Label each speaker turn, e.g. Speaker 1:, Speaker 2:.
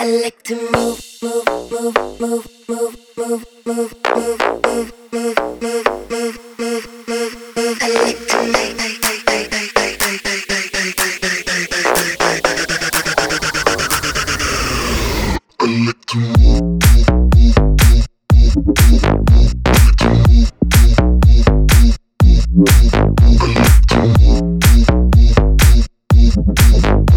Speaker 1: I like to move, move, move, move, move, move, move, move, move, move, move, move, move, move, move. I like to move. I like to move.